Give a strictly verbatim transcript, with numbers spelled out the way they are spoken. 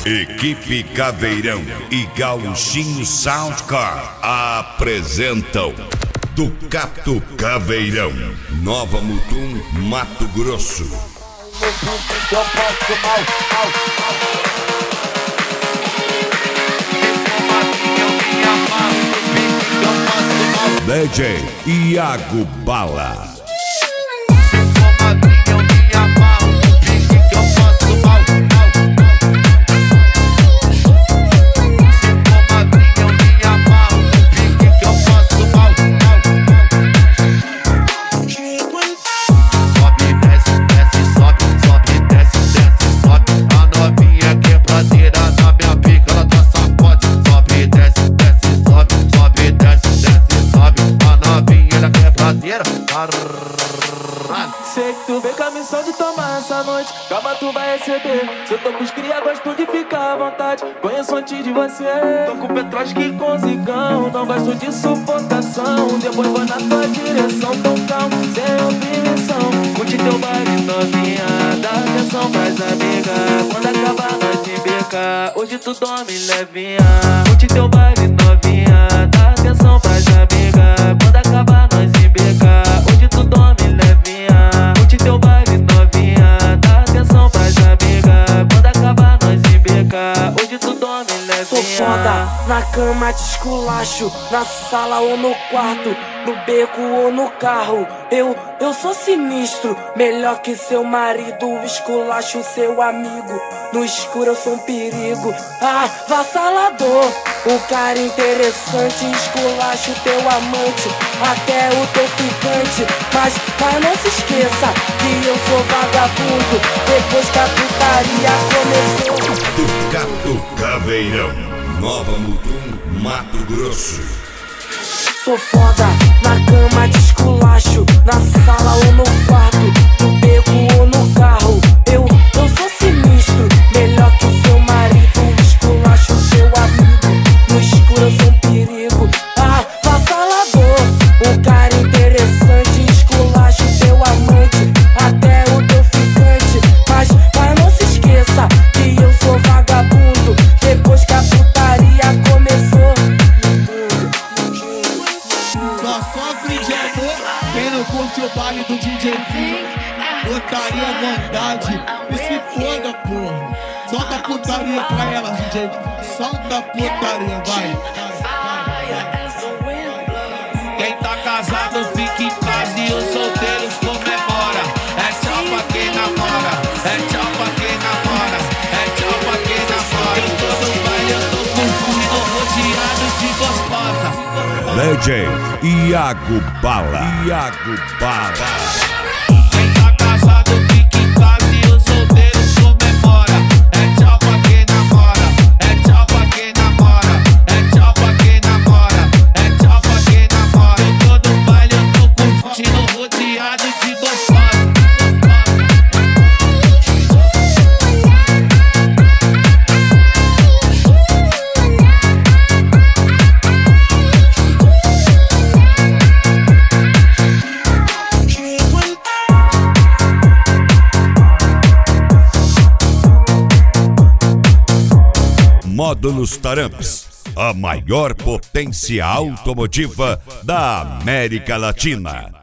Equipe Caveirão e Gauchinho Soundcar apresentam Ducato Caveirão, Nova Mutum, Mato Grosso. D J Iago Bala. Sei que tu vem com a missão de tomar essa noite, calma tu vai receber. Se eu tô com os cria, gosto de ficar à vontade. Conheço antes de você, tô com Petroski com zicão. Não gosto de sufocação, depois vou na tua direção. Tão calmo, sem opressão. Curte teu baile novinha, dá atenção pras amigas. Quando acabar nós de beca, hoje tu dorme levinha. Curte teu baile novinha, dá atenção pras amigas. Quando acabar nós de beca, hoje tu dorme levinha. Curte teu baile novinha, dá atenção pras amigas. Quando acabar nós de beca, hoje tu dorme levinha. Sou foda, na cama te esculacho, na sala ou no quarto, no beco ou no carro. Eu, eu sou sinistro, melhor que seu marido. Esculacho seu amigo, no escuro eu sou um perigo. Ah, vassalador, um cara interessante. Esculacho teu amante, até o teu ficante. Mas, mas não se esqueça que eu sou vagabundo. Depois que a putaria começou. Ducato Caveirão, Nova Mutum, Mato Grosso. Sou foda, na cama te esculacho, na sala ou no quarto, no beco ou no carro. Eu, eu sou sinistro, melhor que o seu marido. Esculacho seu amigo, no escuro eu sou um perigo. Ah, vassalador, um cara interessante. Esculacho teu amante, até o teu ficante. Mas, mas não se esqueça que eu sou vagabundo. Depois que a putaria começou. Só sofre de amor quem não curte o baile do D J P. Putaria à vontade, e se foda, porra. Solta a putaria pra ela, D J. Solta a putaria, vai. Quem tá casado fica em casa e os solteiros comemora. É tchau pra quem namora, é tchau pra quem namora, é tchau pra quem namora. Eu tô no baile, eu tô curtindo, rodeado de gostosa. D J Iago Bala. Iago Bala. Quem tá casado fica em casa e os solteiros comemora. É tchau pra quem namora, é tchau pra quem namora, é tchau pra quem namora, é tchau pra quem namora. Eu tô no baile, eu tô curtindo, rodeado de gostosa. Modo nos Taramps, a maior potência automotiva da América Latina.